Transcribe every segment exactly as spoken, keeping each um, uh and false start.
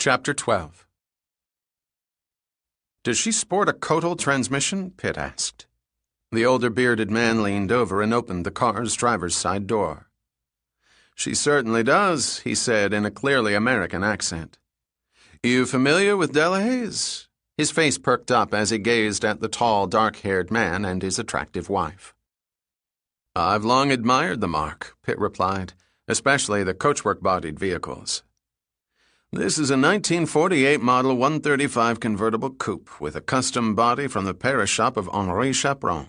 Chapter twelve. "Does she sport a Kotal transmission?" Pitt asked. The older bearded man leaned over and opened the car's driver's side door. "She certainly does," he said in a clearly American accent. "You familiar with Delahaye's?" His face perked up as he gazed at the tall, dark-haired man and his attractive wife. "I've long admired the marque," Pitt replied, "especially the coachwork-bodied vehicles. This is a nineteen forty-eight model one thirty-five convertible coupe with a custom body from the Paris shop of Henri Chaperon."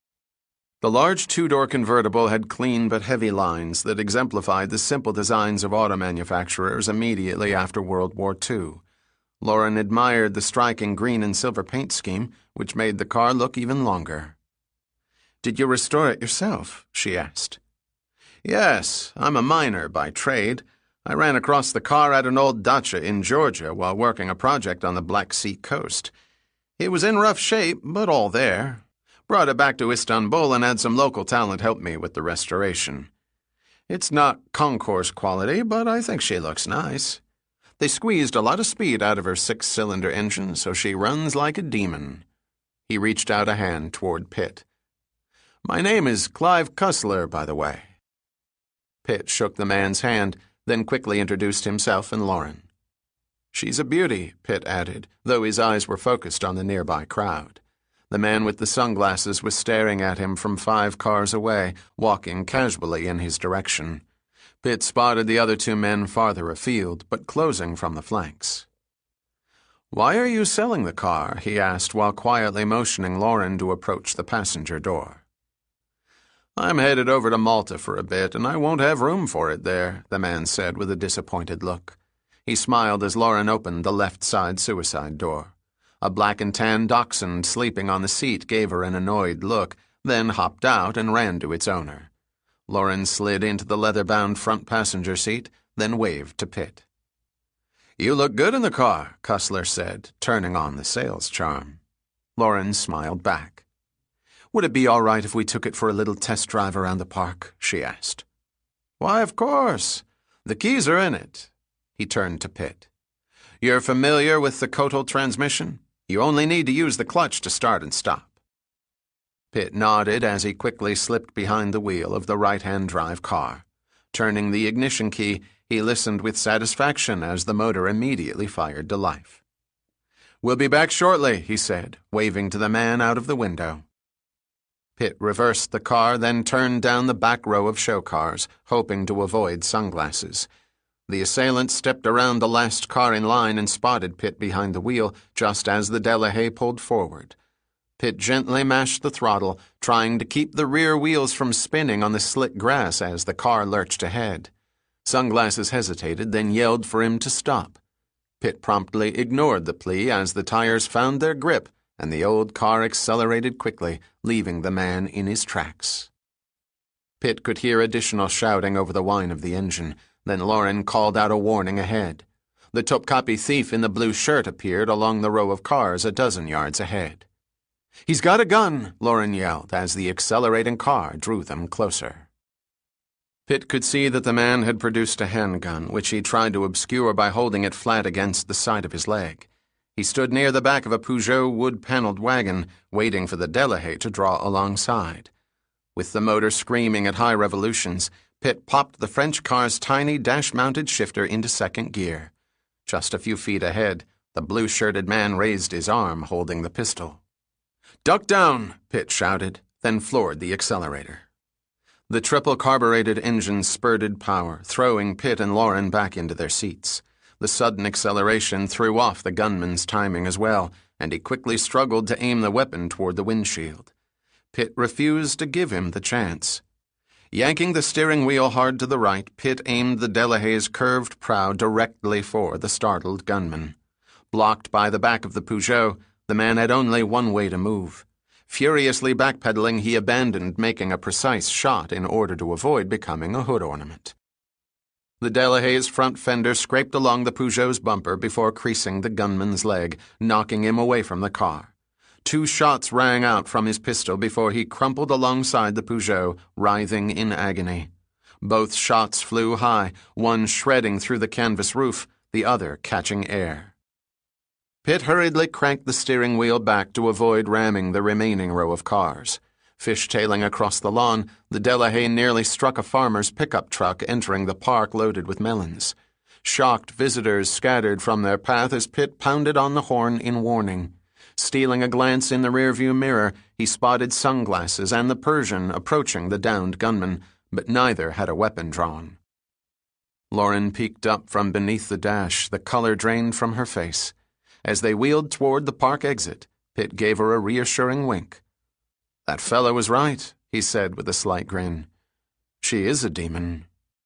The large two-door convertible had clean but heavy lines that exemplified the simple designs of auto manufacturers immediately after World War Two. Lauren admired the striking green and silver paint scheme, which made the car look even longer. "Did you restore it yourself?" she asked. "Yes, I'm a miner by trade. I ran across the car at an old dacha in Georgia while working a project on the Black Sea coast. It was in rough shape, but all there. Brought it back to Istanbul and had some local talent help me with the restoration. It's not concourse quality, but I think she looks nice. They squeezed a lot of speed out of her six-cylinder engine, so she runs like a demon." He reached out a hand toward Pitt. "My name is Clive Cussler, by the way." Pitt shook the man's hand, then quickly introduced himself and Lauren. "She's a beauty," Pitt added, though his eyes were focused on the nearby crowd. The man with the sunglasses was staring at him from five cars away, walking casually in his direction. Pitt spotted the other two men farther afield, but closing from the flanks. "Why are you selling the car?" he asked while quietly motioning Lauren to approach the passenger door. "I'm headed over to Malta for a bit, and I won't have room for it there," the man said with a disappointed look. He smiled as Lauren opened the left side suicide door. A black and tan dachshund sleeping on the seat gave her an annoyed look, then hopped out and ran to its owner. Lauren slid into the leather-bound front passenger seat, then waved to Pitt. "You look good in the car," Cussler said, turning on the sales charm. Lauren smiled back. "Would it be all right if we took it for a little test drive around the park?" she asked. "Why, of course. The keys are in it." He turned to Pitt. "You're familiar with the Kotal transmission? You only need to use the clutch to start and stop." Pitt nodded as he quickly slipped behind the wheel of the right-hand drive car. Turning the ignition key, he listened with satisfaction as the motor immediately fired to life. "We'll be back shortly," he said, waving to the man out of the window. Pitt reversed the car, then turned down the back row of show cars, hoping to avoid sunglasses. The assailant stepped around the last car in line and spotted Pitt behind the wheel just as the Delahaye pulled forward. Pitt gently mashed the throttle, trying to keep the rear wheels from spinning on the slick grass as the car lurched ahead. Sunglasses hesitated, then yelled for him to stop. Pitt promptly ignored the plea as the tires found their grip and the old car accelerated quickly, leaving the man in his tracks. Pitt could hear additional shouting over the whine of the engine. Then Lauren called out a warning ahead. The Topkapi thief in the blue shirt appeared along the row of cars a dozen yards ahead. "He's got a gun!" Lauren yelled as the accelerating car drew them closer. Pitt could see that the man had produced a handgun, which he tried to obscure by holding it flat against the side of his leg. He stood near the back of a Peugeot wood-paneled wagon, waiting for the Delahaye to draw alongside. With the motor screaming at high revolutions, Pitt popped the French car's tiny dash-mounted shifter into second gear. Just a few feet ahead, the blue-shirted man raised his arm, holding the pistol. "Duck down!" Pitt shouted, then floored the accelerator. The triple-carbureted engine spurted power, throwing Pitt and Lauren back into their seats. The sudden acceleration threw off the gunman's timing as well, and he quickly struggled to aim the weapon toward the windshield. Pitt refused to give him the chance. Yanking the steering wheel hard to the right, Pitt aimed the Delahaye's curved prow directly for the startled gunman. Blocked by the back of the Peugeot, the man had only one way to move. Furiously backpedaling, he abandoned making a precise shot in order to avoid becoming a hood ornament. The Delahaye's front fender scraped along the Peugeot's bumper before creasing the gunman's leg, knocking him away from the car. Two shots rang out from his pistol before he crumpled alongside the Peugeot, writhing in agony. Both shots flew high, one shredding through the canvas roof, the other catching air. Pitt hurriedly cranked the steering wheel back to avoid ramming the remaining row of cars. Fishtailing across the lawn, the Delahaye nearly struck a farmer's pickup truck entering the park loaded with melons. Shocked visitors scattered from their path as Pitt pounded on the horn in warning. Stealing a glance in the rearview mirror, he spotted Sunglasses and the Persian approaching the downed gunman, but neither had a weapon drawn. Lauren peeked up from beneath the dash, the color drained from her face. As they wheeled toward the park exit, Pitt gave her a reassuring wink. "That fellow was right," he said with a slight grin. "She is a demon."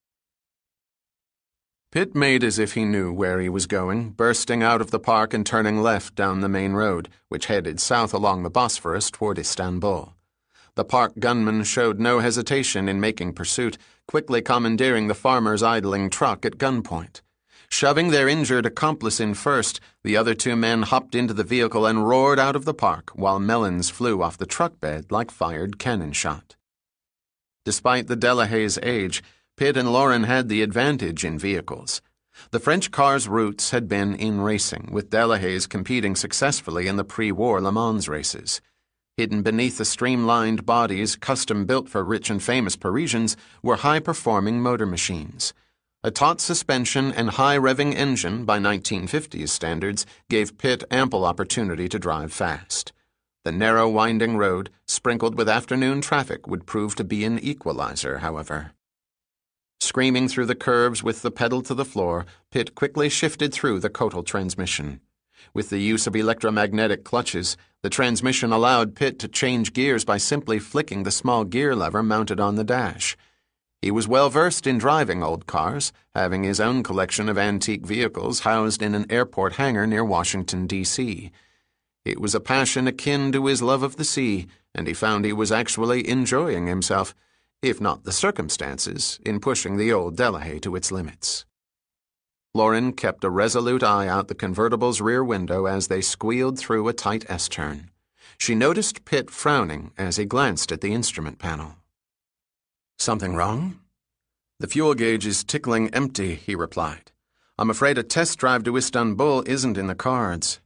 Pitt made as if he knew where he was going, bursting out of the park and turning left down the main road, which headed south along the Bosphorus toward Istanbul. The park gunman showed no hesitation in making pursuit, quickly commandeering the farmer's idling truck at gunpoint. Shoving their injured accomplice in first, the other two men hopped into the vehicle and roared out of the park, while melons flew off the truck bed like fired cannon shot. Despite the Delahaye's age, Pitt and Lauren had the advantage in vehicles. The French car's roots had been in racing, with Delahaye's competing successfully in the pre-war Le Mans races. Hidden beneath the streamlined bodies custom-built for rich and famous Parisians were high-performing motor machines. A taut suspension and high-revving engine by nineteen fifties standards gave Pitt ample opportunity to drive fast. The narrow, winding road, sprinkled with afternoon traffic, would prove to be an equalizer, however. Screaming through the curves with the pedal to the floor, Pitt quickly shifted through the Kotal transmission. With the use of electromagnetic clutches, the transmission allowed Pitt to change gears by simply flicking the small gear lever mounted on the dash. He was well versed in driving old cars, having his own collection of antique vehicles housed in an airport hangar near Washington, D C It was a passion akin to his love of the sea, and he found he was actually enjoying himself, if not the circumstances, in pushing the old Delahaye to its limits. Lauren kept a resolute eye out the convertible's rear window as they squealed through a tight S-turn. She noticed Pitt frowning as he glanced at the instrument panel. "Something wrong?" "The fuel gauge is tickling empty," he replied. "I'm afraid a test drive to Istanbul isn't in the cards."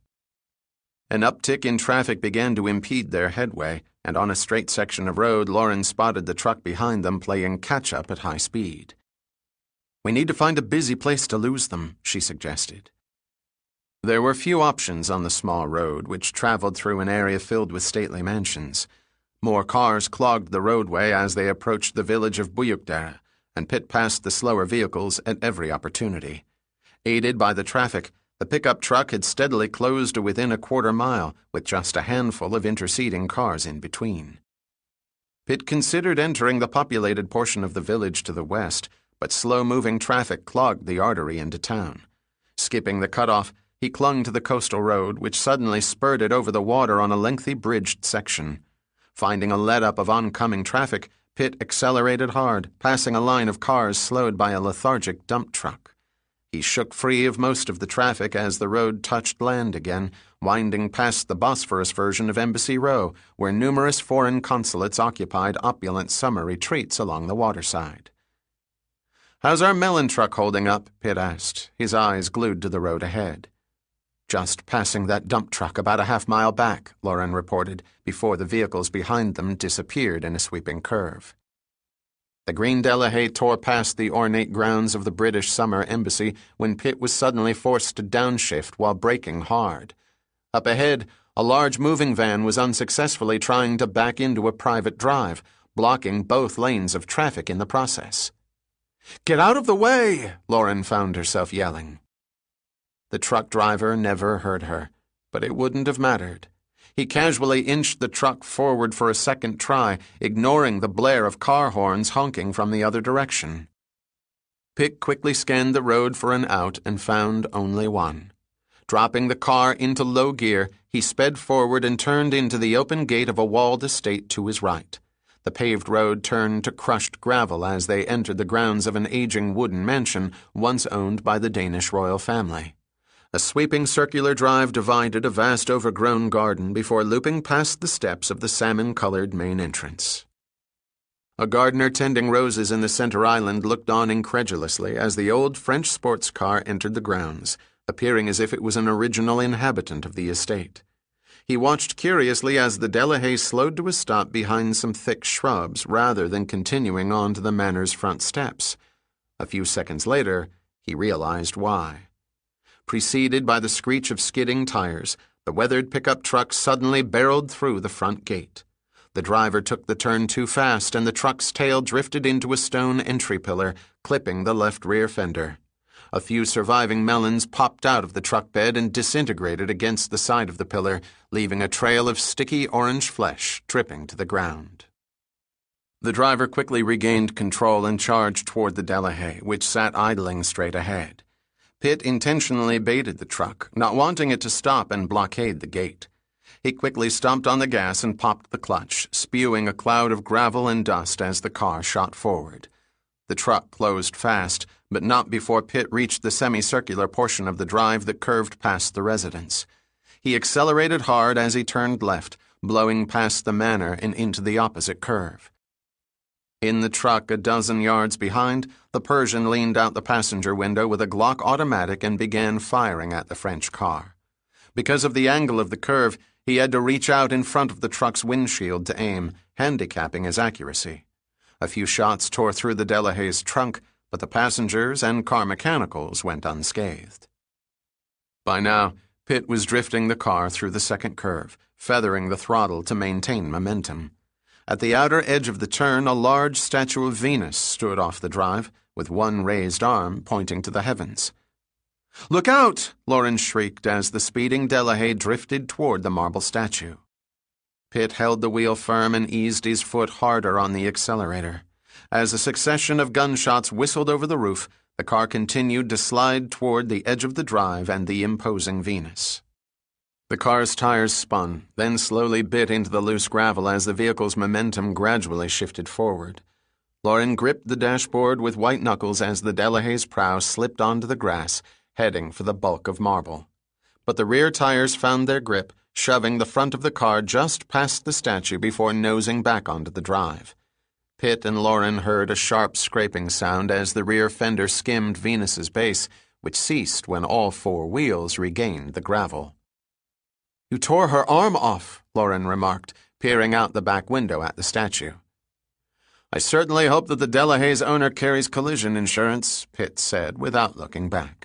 An uptick in traffic began to impede their headway, and on a straight section of road, Lauren spotted the truck behind them playing catch-up at high speed. "We need to find a busy place to lose them," she suggested. There were few options on the small road, which traveled through an area filled with stately mansions. More cars clogged the roadway as they approached the village of Büyükdere, and Pitt passed the slower vehicles at every opportunity. Aided by the traffic, the pickup truck had steadily closed to within a quarter mile, with just a handful of interceding cars in between. Pitt considered entering the populated portion of the village to the west, but slow-moving traffic clogged the artery into town. Skipping the cutoff, he clung to the coastal road, which suddenly spurted over the water on a lengthy bridged section. Finding a let-up of oncoming traffic, Pitt accelerated hard, passing a line of cars slowed by a lethargic dump truck. He shook free of most of the traffic as the road touched land again, winding past the Bosphorus version of Embassy Row, where numerous foreign consulates occupied opulent summer retreats along the waterside. "How's our melon truck holding up?" Pitt asked, his eyes glued to the road ahead. "Just passing that dump truck about a half mile back," Lauren reported, before the vehicles behind them disappeared in a sweeping curve. The green Delahaye tore past the ornate grounds of the British summer embassy when Pitt was suddenly forced to downshift while braking hard. Up ahead, a large moving van was unsuccessfully trying to back into a private drive, blocking both lanes of traffic in the process. "Get out of the way!" Lauren found herself yelling. The truck driver never heard her, but it wouldn't have mattered. He casually inched the truck forward for a second try, ignoring the blare of car horns honking from the other direction. Pitt quickly scanned the road for an out and found only one. Dropping the car into low gear, he sped forward and turned into the open gate of a walled estate to his right. The paved road turned to crushed gravel as they entered the grounds of an aging wooden mansion once owned by the Danish royal family. A sweeping circular drive divided a vast overgrown garden before looping past the steps of the salmon-colored main entrance. A gardener tending roses in the center island looked on incredulously as the old French sports car entered the grounds, appearing as if it was an original inhabitant of the estate. He watched curiously as the Delahaye slowed to a stop behind some thick shrubs rather than continuing on to the manor's front steps. A few seconds later, he realized why. Preceded by the screech of skidding tires, the weathered pickup truck suddenly barreled through the front gate. The driver took the turn too fast, and the truck's tail drifted into a stone entry pillar, clipping the left rear fender. A few surviving melons popped out of the truck bed and disintegrated against the side of the pillar, leaving a trail of sticky orange flesh dripping to the ground. The driver quickly regained control and charged toward the Delahaye, which sat idling straight ahead. Pitt intentionally baited the truck, not wanting it to stop and blockade the gate. He quickly stomped on the gas and popped the clutch, spewing a cloud of gravel and dust as the car shot forward. The truck closed fast, but not before Pitt reached the semicircular portion of the drive that curved past the residence. He accelerated hard as he turned left, blowing past the manor and into the opposite curve. In the truck a dozen yards behind, the Persian leaned out the passenger window with a Glock automatic and began firing at the French car. Because of the angle of the curve, he had to reach out in front of the truck's windshield to aim, handicapping his accuracy. A few shots tore through the Delahaye's trunk, but the passengers and car mechanicals went unscathed. By now, Pitt was drifting the car through the second curve, feathering the throttle to maintain momentum. At the outer edge of the turn, a large statue of Venus stood off the drive, with one raised arm pointing to the heavens. "Look out!" Lawrence shrieked as the speeding Delahaye drifted toward the marble statue. Pitt held the wheel firm and eased his foot harder on the accelerator. As a succession of gunshots whistled over the roof, the car continued to slide toward the edge of the drive and the imposing Venus. The car's tires spun, then slowly bit into the loose gravel as the vehicle's momentum gradually shifted forward. Lauren gripped the dashboard with white knuckles as the Delahaye's prow slipped onto the grass, heading for the bulk of marble. But the rear tires found their grip, shoving the front of the car just past the statue before nosing back onto the drive. Pitt and Lauren heard a sharp scraping sound as the rear fender skimmed Venus's base, which ceased when all four wheels regained the gravel. "You tore her arm off," Lauren remarked, peering out the back window at the statue. "I certainly hope that the Delahaye's owner carries collision insurance," Pitt said without looking back.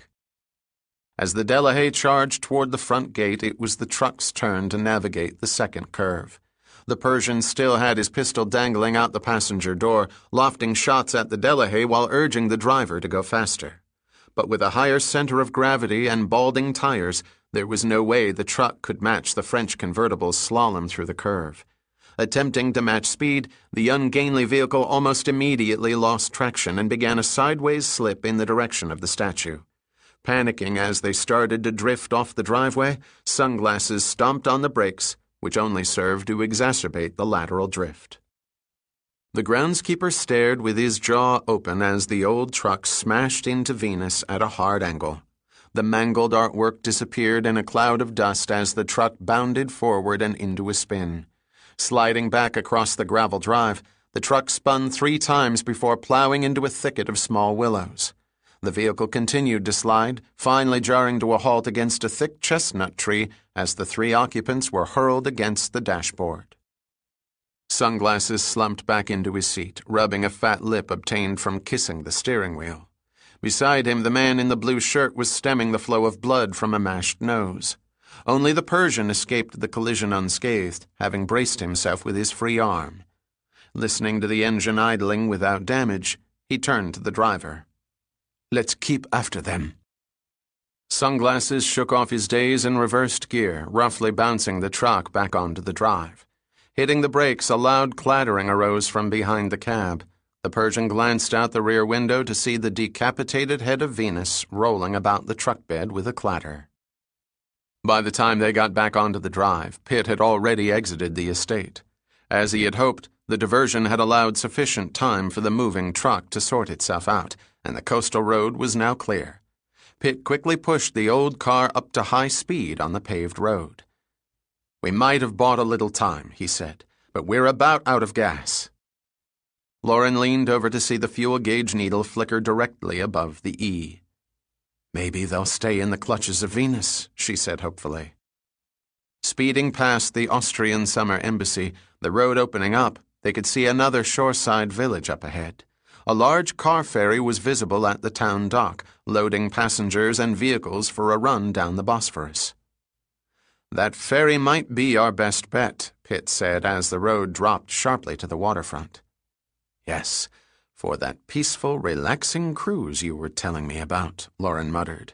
As the Delahaye charged toward the front gate, it was the truck's turn to navigate the second curve. The Persian still had his pistol dangling out the passenger door, lofting shots at the Delahaye while urging the driver to go faster. But with a higher center of gravity and balding tires, there was no way the truck could match the French convertible's slalom through the curve. Attempting to match speed, the ungainly vehicle almost immediately lost traction and began a sideways slip in the direction of the statue. Panicking as they started to drift off the driveway, Sunglasses stomped on the brakes, which only served to exacerbate the lateral drift. The groundskeeper stared with his jaw open as the old truck smashed into Venus at a hard angle. The mangled artwork disappeared in a cloud of dust as the truck bounded forward and into a spin. Sliding back across the gravel drive, the truck spun three times before plowing into a thicket of small willows. The vehicle continued to slide, finally jarring to a halt against a thick chestnut tree as the three occupants were hurled against the dashboard. Sunglasses slumped back into his seat, rubbing a fat lip obtained from kissing the steering wheel. Beside him, the man in the blue shirt was stemming the flow of blood from a mashed nose. Only the Persian escaped the collision unscathed, having braced himself with his free arm. Listening to the engine idling without damage, he turned to the driver. "Let's keep after them." Sunglasses shook off his daze and reversed gear, roughly bouncing the truck back onto the drive. Hitting the brakes, a loud clattering arose from behind the cab. The Persian glanced out the rear window to see the decapitated head of Venus rolling about the truck bed with a clatter. By the time they got back onto the drive, Pitt had already exited the estate. As he had hoped, the diversion had allowed sufficient time for the moving truck to sort itself out, and the coastal road was now clear. Pitt quickly pushed the old car up to high speed on the paved road. "We might have bought a little time," he said, "but we're about out of gas." Lauren leaned over to see the fuel gauge needle flicker directly above the E. Maybe they'll stay in the clutches of Venus, she said hopefully. Speeding past the Austrian summer embassy, the road opening up, they could see another shoreside village up ahead. A large car ferry was visible at the town dock, loading passengers and vehicles for a run down the Bosphorus. That ferry might be our best bet, Pitt said as the road dropped sharply to the waterfront. Yes, for that peaceful, relaxing cruise you were telling me about, Lauren muttered.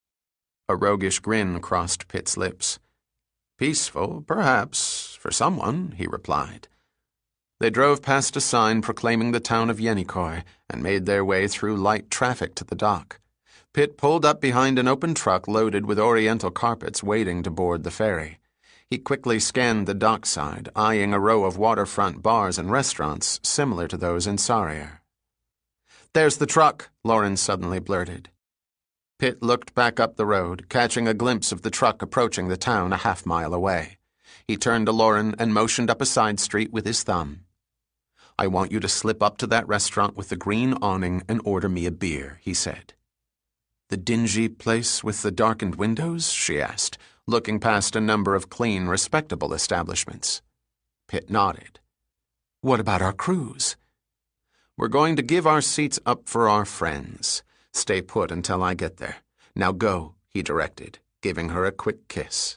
A roguish grin crossed Pitt's lips. Peaceful, perhaps, for someone, he replied. They drove past a sign proclaiming the town of Yenikoi and made their way through light traffic to the dock. Pitt pulled up behind an open truck loaded with oriental carpets waiting to board the ferry. He quickly scanned the dockside, eyeing a row of waterfront bars and restaurants similar to those in Sarrier. There's the truck, Lauren suddenly blurted. Pitt looked back up the road, catching a glimpse of the truck approaching the town a half mile away. He turned to Lauren and motioned up a side street with his thumb. I want you to slip up to that restaurant with the green awning and order me a beer, he said. The dingy place with the darkened windows? She asked, looking past a number of clean, respectable establishments. Pitt nodded. What about our cruise? We're going to give our seats up for our friends. Stay put until I get there. Now go, he directed, giving her a quick kiss.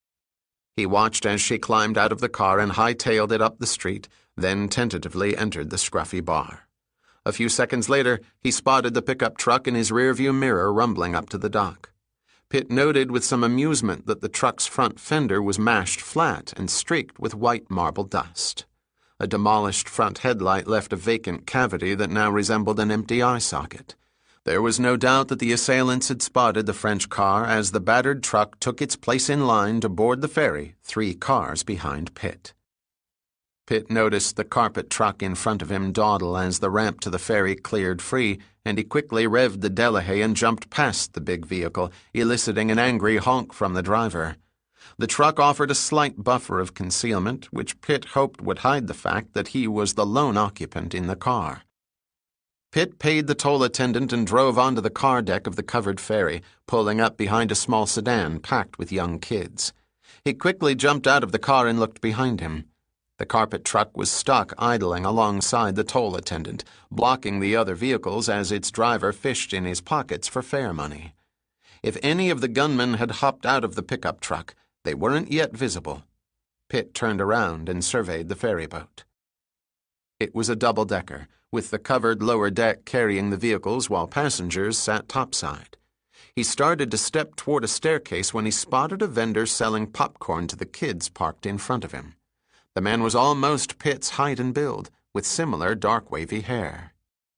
He watched as she climbed out of the car and hightailed it up the street, then tentatively entered the scruffy bar. A few seconds later, he spotted the pickup truck in his rearview mirror rumbling up to the dock. Pitt noted with some amusement that the truck's front fender was mashed flat and streaked with white marble dust. A demolished front headlight left a vacant cavity that now resembled an empty eye socket. There was no doubt that the assailants had spotted the French car as the battered truck took its place in line to board the ferry, three cars behind Pitt. Pitt noticed the carpet truck in front of him dawdle as the ramp to the ferry cleared free, and he quickly revved the Delahaye and jumped past the big vehicle, eliciting an angry honk from the driver. The truck offered a slight buffer of concealment, which Pitt hoped would hide the fact that he was the lone occupant in the car. Pitt paid the toll attendant and drove onto the car deck of the covered ferry, pulling up behind a small sedan packed with young kids. He quickly jumped out of the car and looked behind him. The carpet truck was stuck idling alongside the toll attendant, blocking the other vehicles as its driver fished in his pockets for fare money. If any of the gunmen had hopped out of the pickup truck, they weren't yet visible. Pitt turned around and surveyed the ferry boat. It was a double-decker, with the covered lower deck carrying the vehicles while passengers sat topside. He started to step toward a staircase when he spotted a vendor selling popcorn to the kids parked in front of him. The man was almost Pitt's height and build, with similar dark wavy hair.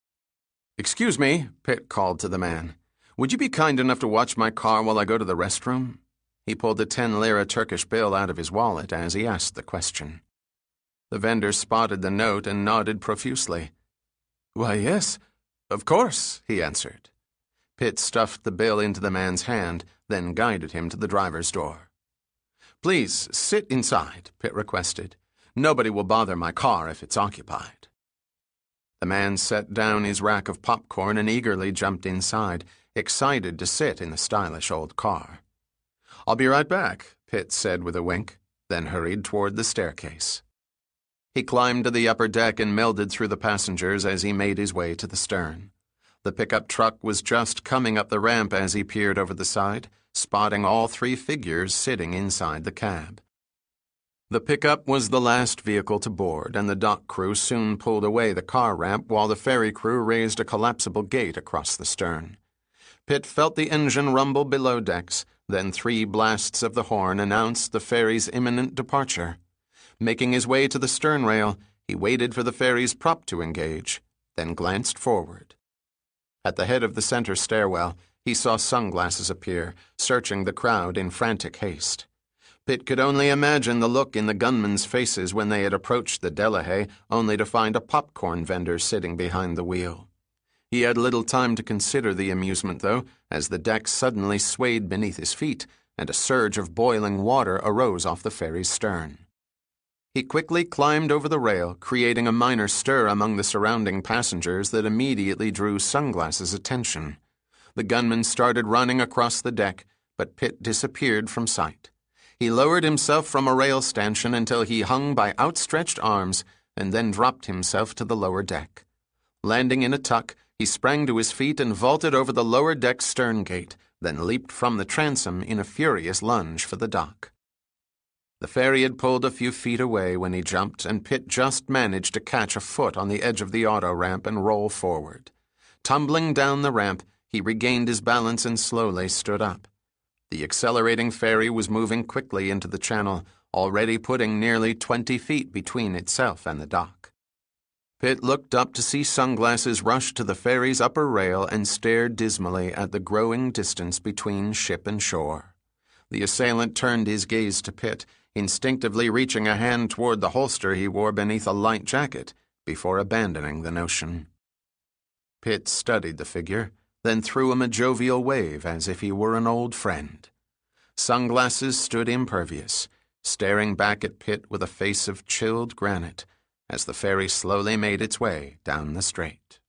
"Excuse me," Pitt called to the man. "Would you be kind enough to watch my car while I go to the restroom?" He pulled a ten lira Turkish bill out of his wallet as he asked the question. The vendor spotted the note and nodded profusely. "Why, yes, of course," he answered. Pitt stuffed the bill into the man's hand, then guided him to the driver's door. "Please, sit inside," Pitt requested. "Nobody will bother my car if it's occupied." The man set down his rack of popcorn and eagerly jumped inside, excited to sit in the stylish old car. "I'll be right back," Pitt said with a wink, then hurried toward the staircase. He climbed to the upper deck and melded through the passengers as he made his way to the stern. The pickup truck was just coming up the ramp as he peered over the side, spotting all three figures sitting inside the cab. The pickup was the last vehicle to board, and the dock crew soon pulled away the car ramp while the ferry crew raised a collapsible gate across the stern. Pitt felt the engine rumble below decks, then three blasts of the horn announced the ferry's imminent departure. Making his way to the stern rail, he waited for the ferry's prop to engage, then glanced forward. At the head of the center stairwell, he saw sunglasses appear, searching the crowd in frantic haste. Pitt could only imagine the look in the gunmen's faces when they had approached the Delahaye, only to find a popcorn vendor sitting behind the wheel. He had little time to consider the amusement, though, as the deck suddenly swayed beneath his feet, and a surge of boiling water arose off the ferry's stern. He quickly climbed over the rail, creating a minor stir among the surrounding passengers that immediately drew Sunglass's attention. The gunman started running across the deck, but Pitt disappeared from sight. He lowered himself from a rail stanchion until he hung by outstretched arms and then dropped himself to the lower deck. Landing in a tuck, he sprang to his feet and vaulted over the lower deck stern gate, then leaped from the transom in a furious lunge for the dock. The ferry had pulled a few feet away when he jumped, and Pitt just managed to catch a foot on the edge of the auto-ramp and roll forward. Tumbling down the ramp, he regained his balance and slowly stood up. The accelerating ferry was moving quickly into the channel, already putting nearly twenty feet between itself and the dock. Pitt looked up to see Sunglasses rush to the ferry's upper rail and stare dismally at the growing distance between ship and shore. The assailant turned his gaze to Pitt, instinctively reaching a hand toward the holster he wore beneath a light jacket, before abandoning the notion. Pitt studied the figure, then threw him a jovial wave as if he were an old friend. Sunglasses stood impervious, staring back at Pitt with a face of chilled granite, as the ferry slowly made its way down the strait.